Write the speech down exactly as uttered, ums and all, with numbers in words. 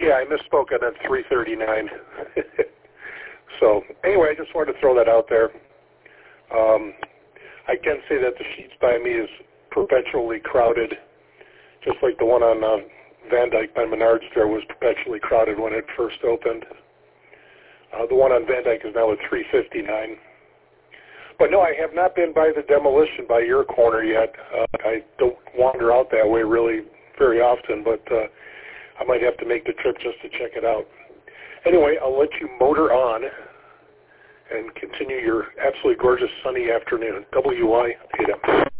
Yeah, I misspoke on that three thirty-nine. So anyway, I just wanted to throw that out there. Um, I can say that the Sheets by me is perpetually crowded, just like the one on uh, Van Dyke by Menards there was perpetually crowded when it first opened. Uh, the one on Van Dyke is now at three fifty-nine. But no, I have not been by the Demolition by your corner yet. Uh, I don't wander out that way really very often, but uh, I might have to make the trip just to check it out. Anyway, I'll let you motor on and continue your absolutely gorgeous sunny afternoon. W I eight M.